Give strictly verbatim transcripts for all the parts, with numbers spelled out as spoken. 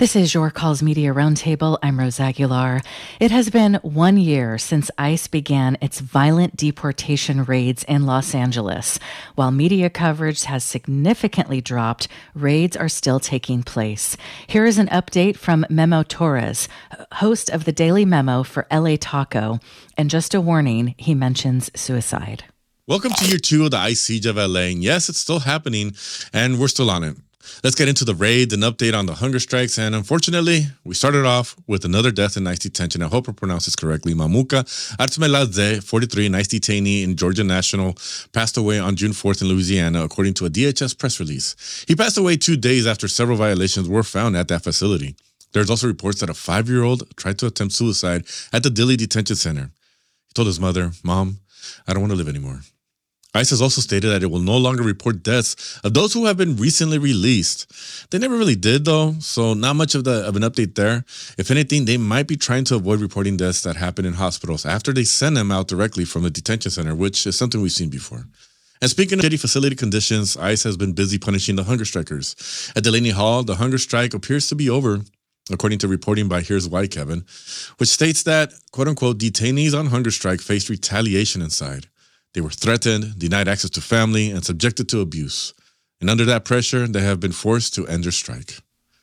This is Your Calls Media Roundtable. I'm Rose Aguilar. It has been one year since ICE began its violent deportation raids in Los Angeles. While media coverage has significantly dropped, raids are still taking place. Here is an update from Memo Torres, host of the Daily Memo for L A Taco. And just a warning, he mentions suicide. Welcome to year two of the ICE siege of L A. And yes, it's still happening, and we're still on it. Let's get into the raid, an update on the hunger strikes, and unfortunately, we started off with another death in ICE detention. I hope I pronounced this correctly. Mamuka Artsmeladze, forty-three, an ICE detainee in Georgia National, passed away on June fourth in Louisiana, according to a D H S press release. He passed away two days after several violations were found at that facility. There's also reports that a five-year-old tried to attempt suicide at the Dilley Detention Center. He told his mother, "Mom, I don't want to live anymore." ICE has also stated that it will no longer report deaths of those who have been recently released. They never really did, though, so not much of, the, of an update there. If anything, they might be trying to avoid reporting deaths that happen in hospitals after they send them out directly from the detention center, which is something we've seen before. And speaking of shitty facility conditions, ICE has been busy punishing the hunger strikers. At Delaney Hall, the hunger strike appears to be over, according to reporting by Here's Why, Kevin, which states that, quote-unquote, detainees on hunger strike faced retaliation inside. They were threatened, denied access to family, and subjected to abuse. And under that pressure, they have been forced to end their strike.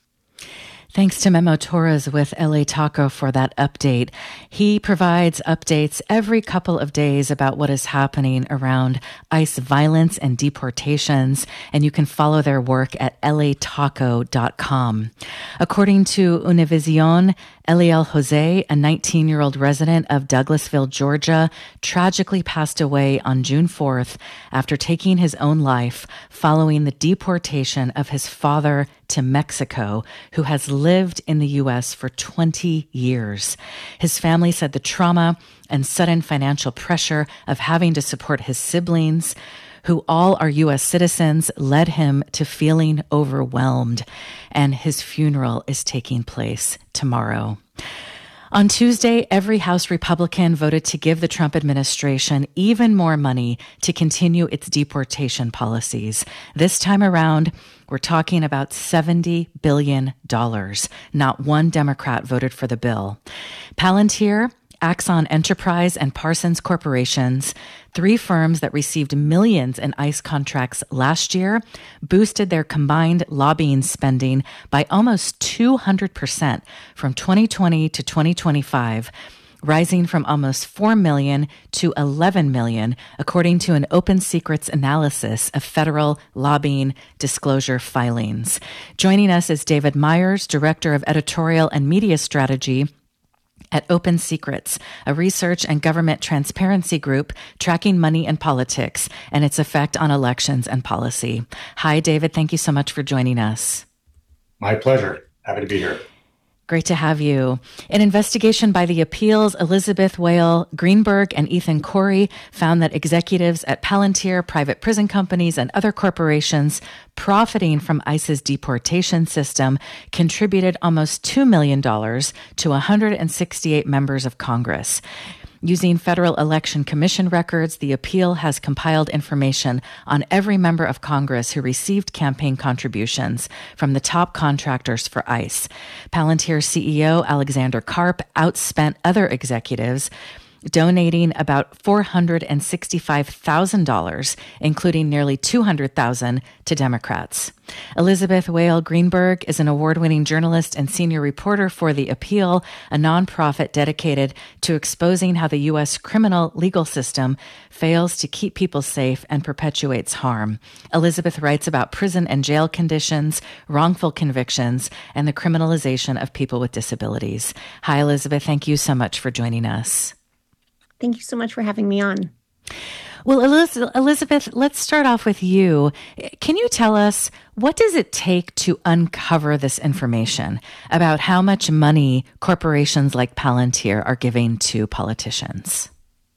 Thanks to Memo Torres with L A Taco for that update. He provides updates every couple of days about what is happening around ICE violence and deportations, and you can follow their work at L A taco dot com. According to Univision, Eliel Jose, a nineteen-year-old resident of Douglasville, Georgia, tragically passed away on June fourth after taking his own life following the deportation of his father to Mexico, who has lived in the U S for twenty years. His family said the trauma and sudden financial pressure of having to support his siblings, who all are U S citizens, led him to feeling overwhelmed. And his funeral is taking place tomorrow. On Tuesday, every House Republican voted to give the Trump administration even more money to continue its deportation policies. This time around, we're talking about seventy billion dollars. Not one Democrat voted for the bill. Palantir, Axon Enterprise, and Parsons Corporations, three firms that received millions in ICE contracts last year, boosted their combined lobbying spending by almost two hundred percent from twenty twenty to twenty twenty-five, rising from almost four million dollars to eleven million dollars, according to an Open Secrets analysis of federal lobbying disclosure filings. Joining us is David Myers, Director of Editorial and Media Strategy at Open Secrets, a research and government transparency group tracking money and politics and its effect on elections and policy. Hi, David. Thank you so much for joining us. My pleasure. Happy to be here. Great to have you. An investigation by the Appeals, Elizabeth Whale Greenberg and Ethan Corey found that executives at Palantir, private prison companies, and other corporations profiting from ICE's deportation system contributed almost two million dollars to one hundred sixty-eight members of Congress. Using Federal Election Commission records, the appeal has compiled information on every member of Congress who received campaign contributions from the top contractors for ICE. Palantir C E O Alexander Karp outspent other executives, donating about four hundred sixty-five thousand dollars, including nearly two hundred thousand dollars to Democrats. Elizabeth Whale Greenberg is an award-winning journalist and senior reporter for The Appeal, a nonprofit dedicated to exposing how the U S criminal legal system fails to keep people safe and perpetuates harm. Elizabeth writes about prison and jail conditions, wrongful convictions, and the criminalization of people with disabilities. Hi, Elizabeth. Thank you so much for joining us. Thank you so much for having me on. Well, Elizabeth, let's start off with you. Can you tell us, what does it take to uncover this information about how much money corporations like Palantir are giving to politicians?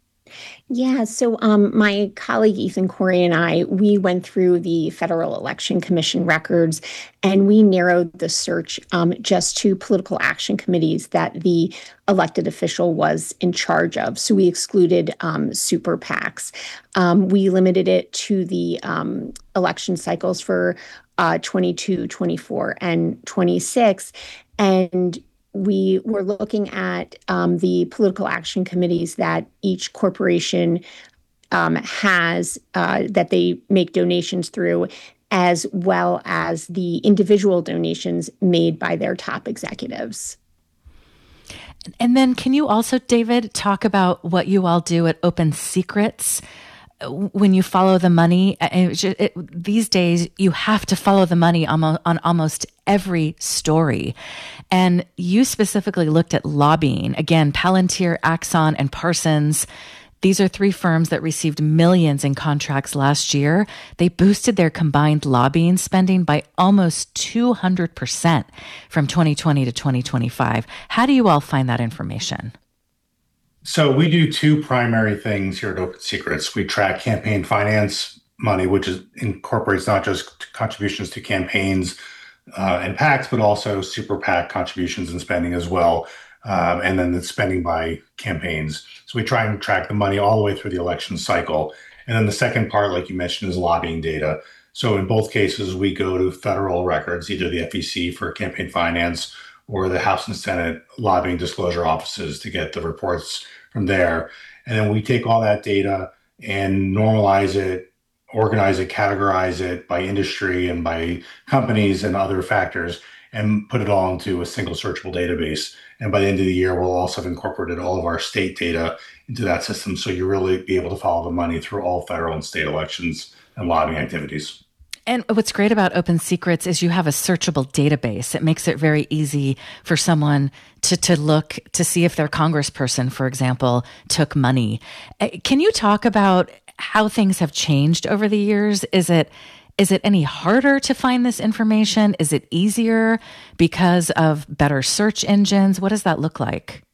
Yeah, so um, my colleague Ethan Corey and I, we went through the Federal Election Commission records and we narrowed the search um, just to political action committees that the elected official was in charge of. So we excluded um, super PACs. Um, we limited it to the um, election cycles for uh, twenty-two, twenty-four, and twenty-six. and we were looking at um, the political action committees that each corporation um, has uh, that they make donations through, as well as the individual donations made by their top executives. And then can you also, David, talk about what you all do at Open Secrets when you follow the money? It, it, these days, you have to follow the money on, on almost every story. And you specifically looked at lobbying. Again, Palantir, Axon, and Parsons. These are three firms that received millions in contracts last year. They boosted their combined lobbying spending by almost two hundred percent from twenty twenty to twenty twenty-five. How do you all find that information? So we do two primary things here at Open Secrets. We track campaign finance money, which is, incorporates not just contributions to campaigns uh, and PACs, but also super PAC contributions and spending as well. Um, and then the spending by campaigns. So we try and track the money all the way through the election cycle. And then the second part, like you mentioned, is lobbying data. So in both cases, we go to federal records, either the F E C for campaign finance or the House and Senate lobbying disclosure offices to get the reports from there. And then we take all that data and normalize it, organize it, categorize it by industry and by companies and other factors, and put it all into a single searchable database. And by the end of the year, we'll also have incorporated all of our state data into that system. So you really be able to follow the money through all federal and state elections and lobbying activities. And what's great about Open Secrets is you have a searchable database. It makes it very easy for someone to, to look to see if their congressperson, for example, took money. Can you talk about how things have changed over the years? Is it Is it any harder to find this information? Is it easier because of better search engines? What does that look like?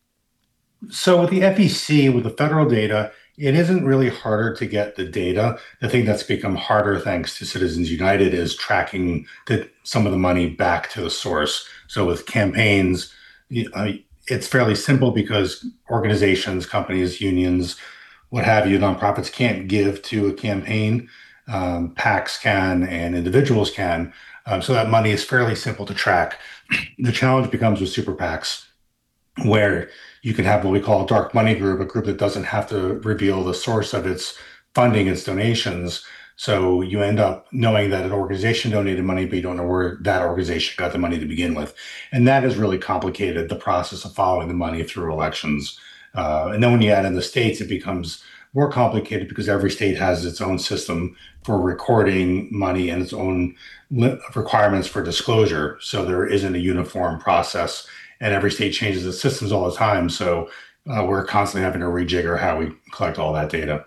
So with the F E C, with the federal data, it isn't really harder to get the data. The thing that's become harder, thanks to Citizens United, is tracking the, some of the money back to the source. So with campaigns, uh, it's fairly simple because organizations, companies, unions, what have you, nonprofits can't give to a campaign. Um, PACs can and individuals can. Um, so that money is fairly simple to track. The challenge becomes with super PACs, where you can have what we call a dark money group, a group that doesn't have to reveal the source of its funding, its donations. So you end up knowing that an organization donated money, but you don't know where that organization got the money to begin with. And that has really complicated the process of following the money through elections. Uh, and then when you add in the states, it becomes more complicated because every state has its own system for recording money and its own li- requirements for disclosure. So there isn't a uniform process, and every state changes its systems all the time. So uh, we're constantly having to rejigger how we collect all that data.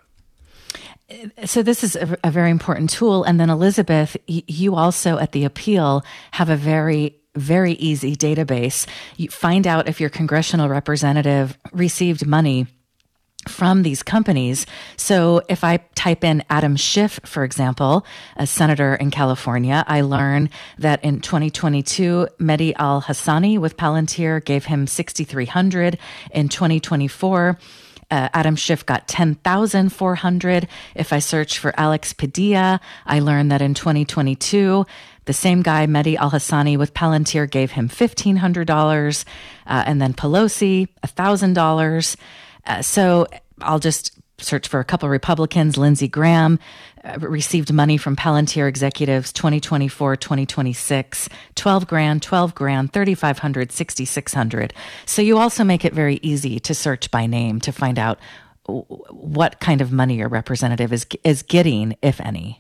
So this is a, a very important tool. And then Elizabeth, y- you also at the Appeal have a very very easy database. You find out if your congressional representative received money from these companies. So if I type in Adam Schiff, for example, a senator in California, I learn that in twenty twenty-two, Mehdi Al-Hassani with Palantir gave him six thousand three hundred dollars. In twenty twenty-four, uh, Adam Schiff got ten thousand four hundred dollars. If I search for Alex Padilla, I learn that in twenty twenty-two, the same guy, Mehdi Al-Hassani with Palantir, gave him fifteen hundred dollars. Uh, and then Pelosi, one thousand dollars. Uh, so I'll just search for a couple of Republicans. Lindsey Graham uh, received money from Palantir executives twenty twenty-four, twenty twenty-six, twelve grand, twelve grand, thirty-five hundred, sixty-six hundred. So you also make it very easy to search by name to find out w- what kind of money your representative is is getting, if any.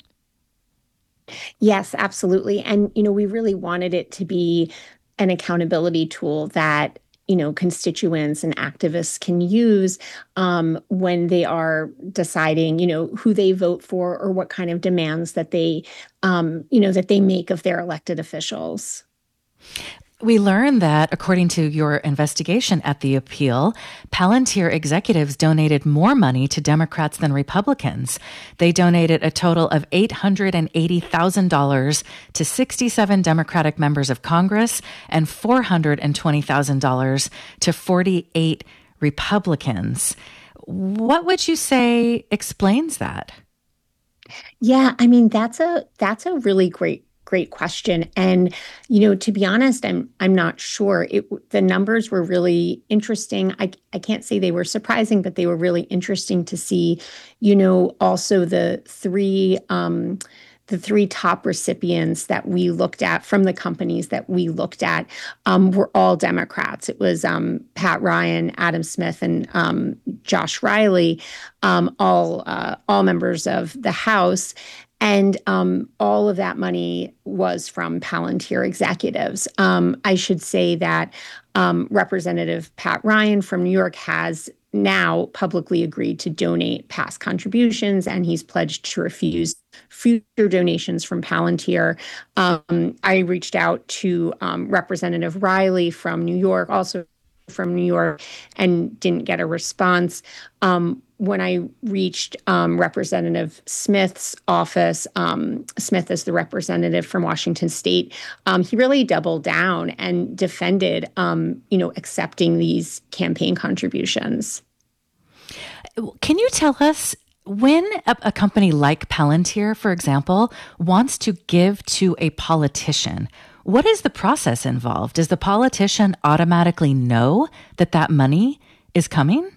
Yes, absolutely. And, you know, we really wanted it to be an accountability tool that you know, constituents and activists can use um, when they are deciding, you know, who they vote for or what kind of demands that they, um, you know, that they make of their elected officials. We learned that, according to your investigation at the Appeal, Palantir executives donated more money to Democrats than Republicans. They donated a total of eight hundred eighty thousand dollars to sixty-seven Democratic members of Congress and four hundred twenty thousand dollars to forty-eight Republicans. What would you say explains that? Yeah, I mean, that's a that's a really great great question. And, you know, to be honest, I'm I'm not sure. It, the numbers were really interesting. I, I can't say they were surprising, but they were really interesting to see, you know, also the three um, the three top recipients that we looked at from the companies that we looked at um, were all Democrats. It was um, Pat Ryan, Adam Smith, and um, Josh Riley, um, all uh, all members of the House. And um, all of that money was from Palantir executives. Um, I should say that um, Representative Pat Ryan from New York has now publicly agreed to donate past contributions, and he's pledged to refuse future donations from Palantir. Um, I reached out to um, Representative Riley from New York, also from New York, and didn't get a response. Um, when I reached um, Representative Smith's office, um, Smith is the representative from Washington State, um, he really doubled down and defended, um, you know, accepting these campaign contributions. Can you tell us, when a, a company like Palantir, for example, wants to give to a politician, what is the process involved? Does the politician automatically know that that money is coming?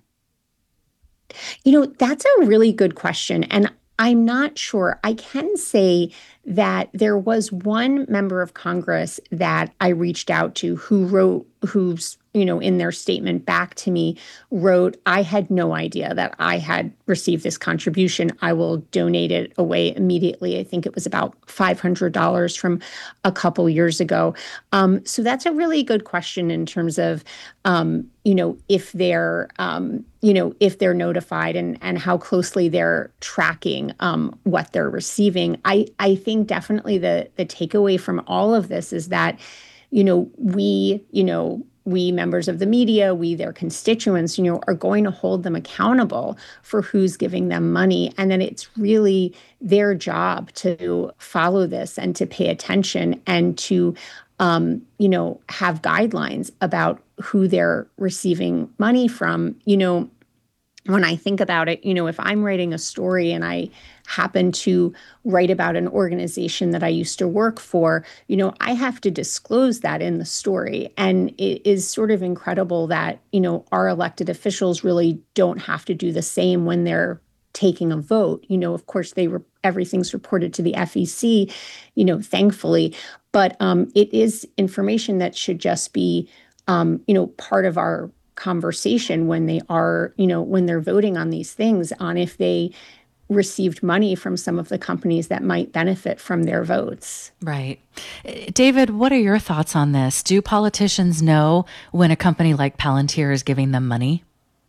You know, that's a really good question. And I'm not sure. I can say that there was one member of Congress that I reached out to who wrote, who's, you know, in their statement back to me, wrote, I had no idea that I had received this contribution. I will donate it away immediately. I think it was about five hundred dollars from a couple years ago. Um, so that's a really good question in terms of, um, you know, if they're, um, you know, if they're notified and, and how closely they're tracking um, what they're receiving. I, I think definitely the, the takeaway from all of this is that, you know, we, you know, we members of the media, we their constituents, you know, are going to hold them accountable for who's giving them money. And then it's really their job to follow this and to pay attention and to, um, you know, have guidelines about who they're receiving money from. You know, when I think about it, you know, if I'm writing a story and I happen to write about an organization that I used to work for, you know, I have to disclose that in the story. And it is sort of incredible that, you know, our elected officials really don't have to do the same when they're taking a vote. You know, of course, they re- everything's reported to the F E C, you know, thankfully. But um, it is information that should just be, um, you know, part of our conversation when they are, you know, when they're voting on these things, on if they received money from some of the companies that might benefit from their votes. Right. David, what are your thoughts on this? Do politicians know when a company like Palantir is giving them money?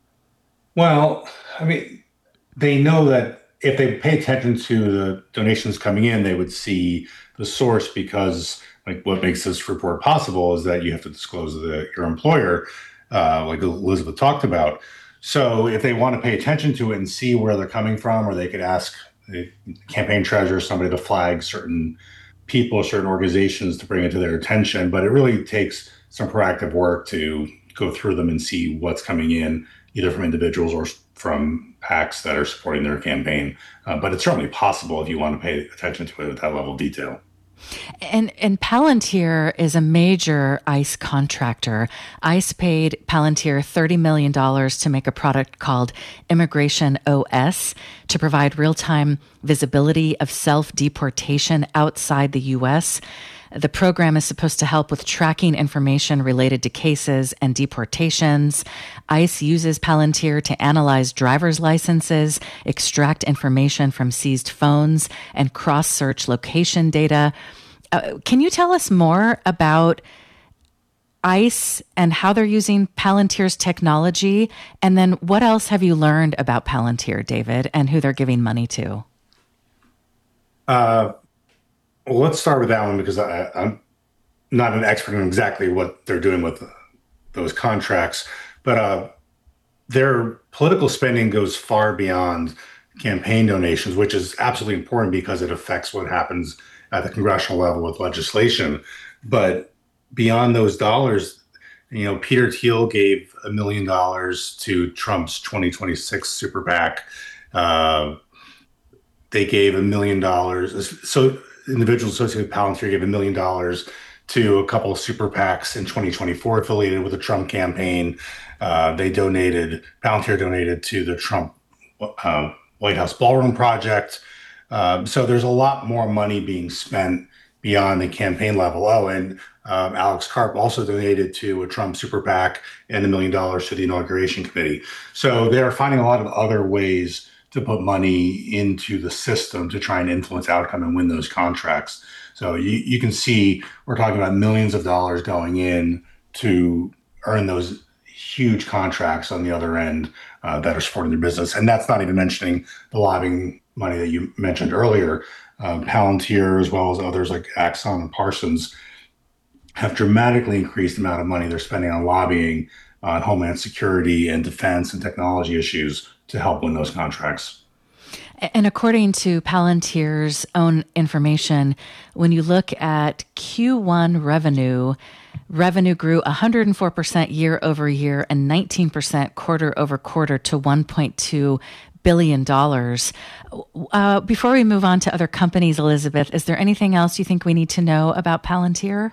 Well, I mean, they know that if they pay attention to the donations coming in, they would see the source, because like what makes this report possible is that you have to disclose the, your employer, uh, like Elizabeth talked about. So if they want to pay attention to it and see where they're coming from, or they could ask the campaign treasurer, somebody to flag certain people, certain organizations to bring it to their attention. But it really takes some proactive work to go through them and see what's coming in, either from individuals or from PACs that are supporting their campaign. Uh, but it's certainly possible if you want to pay attention to it at that level of detail. And and Palantir is a major ICE contractor. ICE paid Palantir thirty million dollars to make a product called Immigration O S to provide real-time visibility of self-deportation outside the U S. The program is supposed to help with tracking information related to cases and deportations. ICE uses Palantir to analyze driver's licenses, extract information from seized phones, and cross-search location data. Uh, can you tell us more about ICE and how they're using Palantir's technology? And then what else have you learned about Palantir, David, and who they're giving money to? Uh, well, let's start with that one, because I, I'm not an expert in exactly what they're doing with those contracts. But uh, their political spending goes far beyond campaign donations, which is absolutely important because it affects what happens at the congressional level with legislation. But beyond those dollars, you know, Peter Thiel gave a million dollars to Trump's twenty twenty-six super PAC. Uh, they gave a million dollars. So individuals associated with Palantir gave a million dollars to a couple of super PACs in twenty twenty-four affiliated with the Trump campaign. Uh, they donated, Palantir donated to the Trump uh, White House Ballroom Project. Um, so there's a lot more money being spent beyond the campaign level. Oh, and um, Alex Karp also donated to a Trump super PAC and a million dollars to the inauguration committee. So they're finding a lot of other ways to put money into the system to try and influence outcome and win those contracts. So you, you can see we're talking about millions of dollars going in to earn those huge contracts on the other end uh, that are supporting their business. And that's not even mentioning the lobbying money that you mentioned earlier. Um, Palantir, as well as others like Axon and Parsons, have dramatically increased the amount of money they're spending on lobbying, on homeland security and defense and technology issues to help win those contracts. And according to Palantir's own information, when you look at Q one revenue, revenue grew one hundred four percent year over year and nineteen percent quarter over quarter to one point two billion dollars. Uh, before we move on to other companies, Elizabeth, is there anything else you think we need to know about Palantir?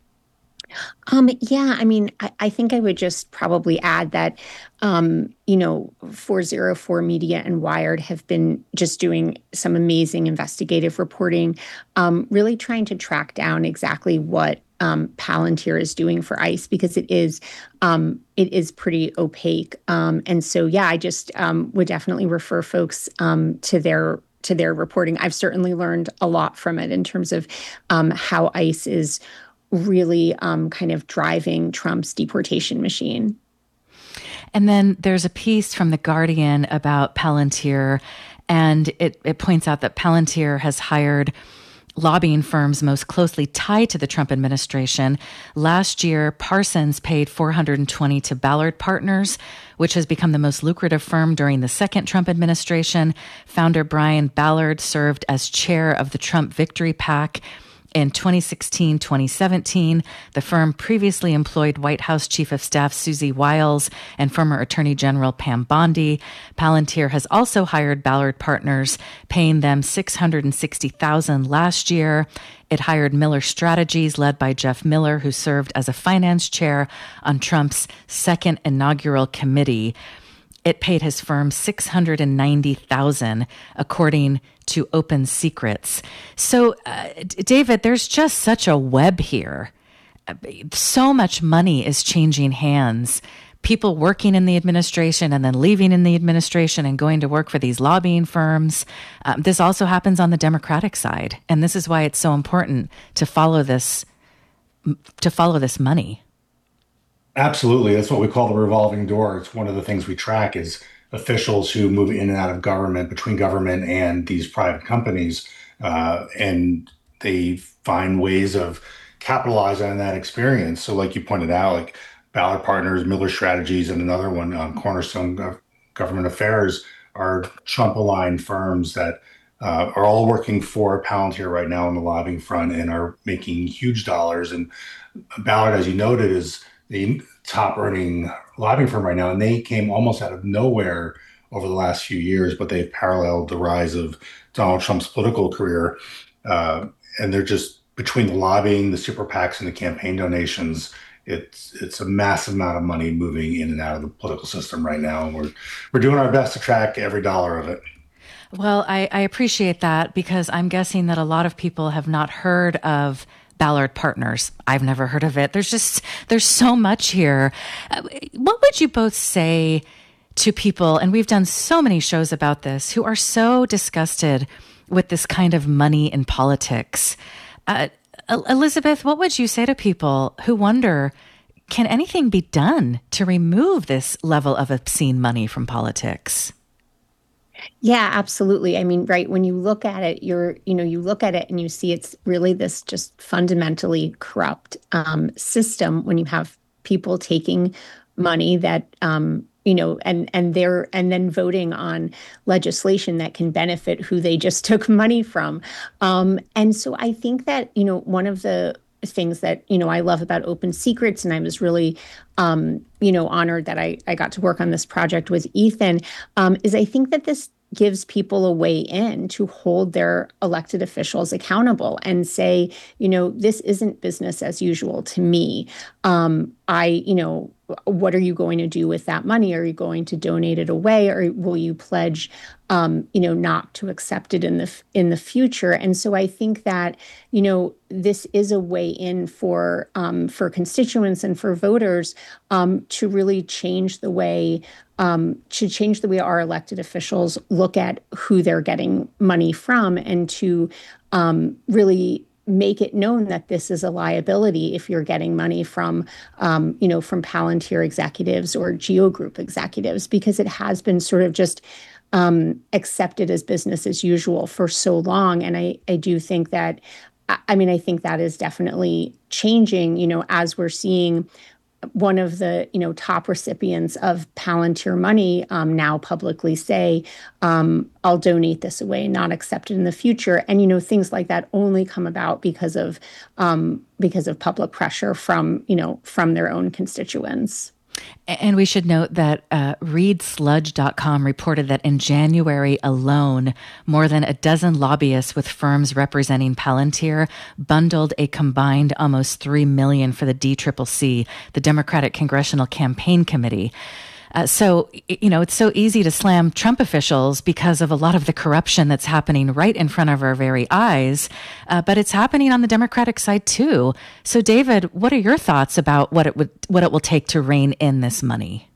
Um, yeah, I mean, I, I think I would just probably add that, um, you know, four oh four Media and Wired have been just doing some amazing investigative reporting, um, really trying to track down exactly what um, Palantir is doing for ICE, because it is um, it is pretty opaque. Um, and so, yeah, I just um, would definitely refer folks um, to their to their reporting. I've certainly learned a lot from it in terms of um, how ICE is really um, kind of driving Trump's deportation machine. And then there's a piece from The Guardian about Palantir, and it, it points out that Palantir has hired lobbying firms most closely tied to the Trump administration. Last year, Parsons paid four hundred twenty to Ballard Partners, which has become the most lucrative firm during the second Trump administration. Founder Brian Ballard served as chair of the Trump Victory PAC. In twenty sixteen, twenty seventeen, the firm previously employed White House Chief of Staff Susie Wiles and former Attorney General Pam Bondi. Palantir has also hired Ballard Partners, paying them six hundred sixty thousand dollars last year. It hired Miller Strategies, led by Jeff Miller, who served as a finance chair on Trump's second inaugural committee. It paid his firm six hundred ninety thousand dollars, according to Open Secrets. So, uh, David, there's just such a web here. So much money is changing hands. People working in the administration and then leaving in the administration and going to work for these lobbying firms. Um, this also happens on the Democratic side, and this is why it's so important to follow this to follow this money. Absolutely. That's what we call the revolving door. It's one of the things we track is officials who move in and out of government, between government and these private companies. Uh, and they find ways of capitalizing on that experience. So like you pointed out, like Ballard Partners, Miller Strategies, and another one, um, Cornerstone Gov- Government Affairs, are Trump-aligned firms that uh, are all working for Palantir right now on the lobbying front and are making huge dollars. And Ballard, as you noted, is the top earning lobbying firm right now, and they came almost out of nowhere over the last few years, but they've paralleled the rise of Donald Trump's political career. Uh, and they're just, between the lobbying, the super PACs, and the campaign donations, it's it's a massive amount of money moving in and out of the political system right now. And we're, we're doing our best to track every dollar of it. Well, I, I appreciate that, because I'm guessing that a lot of people have not heard of Ballard Partners. I've never heard of it. There's just, there's so much here. Uh, what would you both say to people, and we've done so many shows about this, who are so disgusted with this kind of money in politics? Uh, Elizabeth, what would you say to people who wonder, can anything be done to remove this level of obscene money from politics? Yeah, absolutely. I mean, right, when you look at it, you're, you know, you look at it and you see it's really this just fundamentally corrupt um, system when you have people taking money that, um, you know, and and they're and then voting on legislation that can benefit who they just took money from. Um, and so I think that, you know, one of the things that, you know, I love about Open Secrets, and I was really, um, you know, honored that I, I got to work on this project with Ethan, um, is I think that this gives people a way in to hold their elected officials accountable and say, you know, this isn't business as usual to me. Um, I, you know, what are you going to do with that money? Are you going to donate it away, or will you pledge, um, you know, not to accept it in the in the future? And so I think that, you know, this is a way in for um, for constituents and for voters um, to really change the way um, to change the way our elected officials look at who they're getting money from, and to um, really make it known that this is a liability if you're getting money from, um, you know, from Palantir executives or Geo Group executives, because it has been sort of just um, accepted as business as usual for so long. And I, I do think that, I mean, I think that is definitely changing, you know, as we're seeing one of the, you know, top recipients of Palantir money um, now publicly say, um, I'll donate this away, not accept it in the future. And, you know, things like that only come about because of um, because of public pressure from, you know, from their own constituents. And we should note that uh, read sludge dot com reported that in January alone, more than a dozen lobbyists with firms representing Palantir bundled a combined almost three million dollars for the D C C C, the Democratic Congressional Campaign Committee. Uh, so, you know, it's so easy to slam Trump officials because of a lot of the corruption that's happening right in front of our very eyes. Uh, but it's happening on the Democratic side, too. So, David, what are your thoughts about what it would what it will take to rein in this money?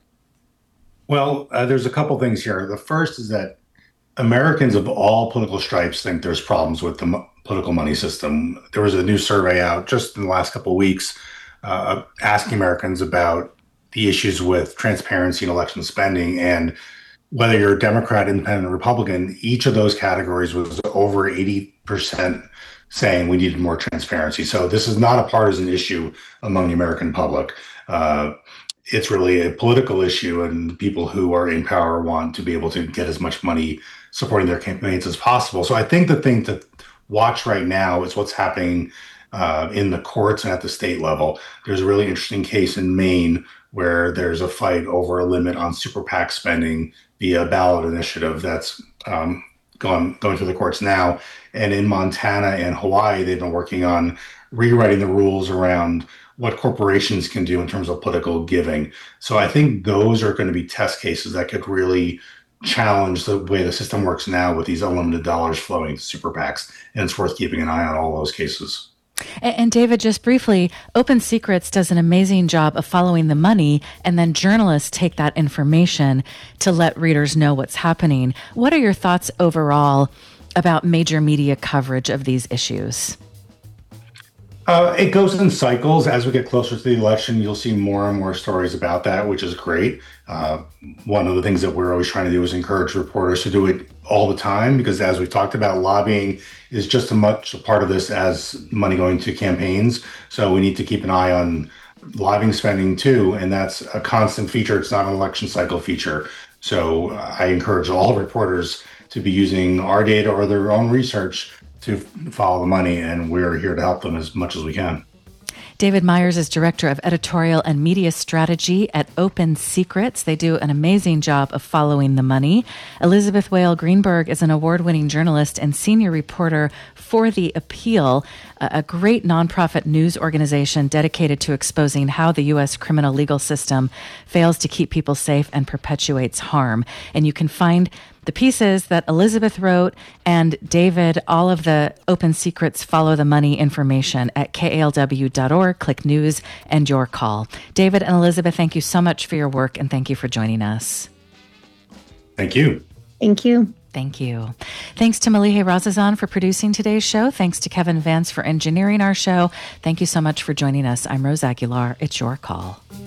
Well, uh, there's a couple things here. The first is that Americans of all political stripes think there's problems with the mo- political money system. There was a new survey out just in the last couple of weeks uh, asking Americans about the issues with transparency in election spending, and whether you're a Democrat, Independent, or Republican, each of those categories was over eighty percent saying we needed more transparency. So this is not a partisan issue among the American public. Uh, it's really a political issue, and people who are in power want to be able to get as much money supporting their campaigns as possible. So I think the thing to watch right now is what's happening uh, in the courts and at the state level. There's a really interesting case in Maine where there's a fight over a limit on super PAC spending via ballot initiative that's um, going, going through the courts now. And in Montana and Hawaii, they've been working on rewriting the rules around what corporations can do in terms of political giving. So I think those are going to be test cases that could really challenge the way the system works now with these unlimited dollars flowing to super PACs. And it's worth keeping an eye on all those cases. And, and David, just briefly, Open Secrets does an amazing job of following the money, and then journalists take that information to let readers know what's happening. What are your thoughts overall about major media coverage of these issues? Uh, it goes in cycles. As we get closer to the election, you'll see more and more stories about that, which is great. Uh, one of the things that we're always trying to do is encourage reporters to do it all the time, because as we've talked about, lobbying is just as much a part of this as money going to campaigns. So we need to keep an eye on lobbying spending too, and that's a constant feature. It's not an election cycle feature. So I encourage all reporters to be using our data or their own research to follow the money, and we're here to help them as much as we can. David Myers is Director of Editorial and Media Strategy at Open Secrets. They do an amazing job of following the money. Elizabeth Whale Greenberg is an award-winning journalist and senior reporter for The Appeal, a great nonprofit news organization dedicated to exposing how the U S criminal legal system fails to keep people safe and perpetuates harm. And you can find the pieces that Elizabeth wrote and David, all of the Open Secrets Follow the Money information at K A L W dot org. Click news and your call. David and Elizabeth, thank you so much for your work, and thank you for joining us. Thank you. Thank you. Thank you. Thanks to Malihe Razazan for producing today's show. Thanks to Kevin Vance for engineering our show. Thank you so much for joining us. I'm Rose Aguilar. It's your call.